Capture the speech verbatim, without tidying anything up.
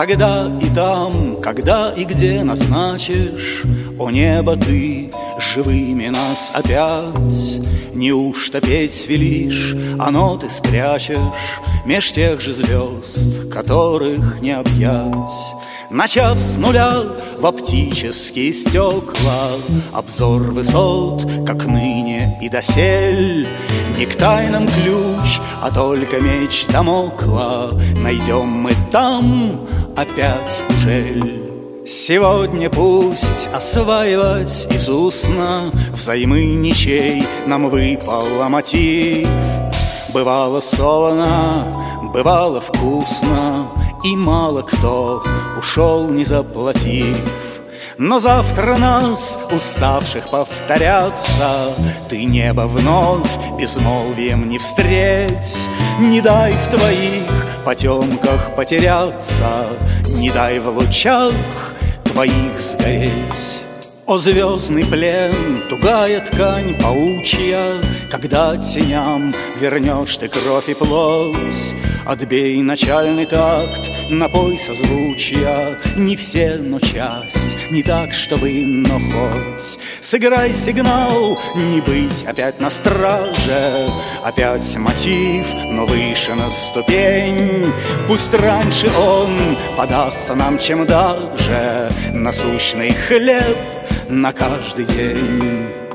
Тогда и там, когда и где назначишь, о небо, ты живыми нас опять. Неужто петь велишь, а ноты спрячешь меж тех же звезд, которых не объять? Начав с нуля в оптические стекла обзор высот, как ныне и досель, не к тайнам ключ, а только меч Дамокла найдем мы там опять ужель. Сегодня пусть осваивать из устно взаймы ничей нам выпал мотив. Бывало солоно, бывало вкусно, и мало кто ушел, не заплатив. Но завтра нас, уставших повторяться, ты, небо, вновь безмолвием не встреть. Не дай в твоих потемках потеряться, не дай в лучах твоих сгореть. О, звездный плен, тугая ткань паучья, когда теням вернешь ты кровь и плоть, отбей начальный такт, напой созвучья. Не все, но часть, не так, чтобы, но хоть. Сыграй сигнал, не быть опять на страже, опять мотив, но выше на ступень. Пусть раньше он подастся нам, чем даже насущный хлеб на каждый день.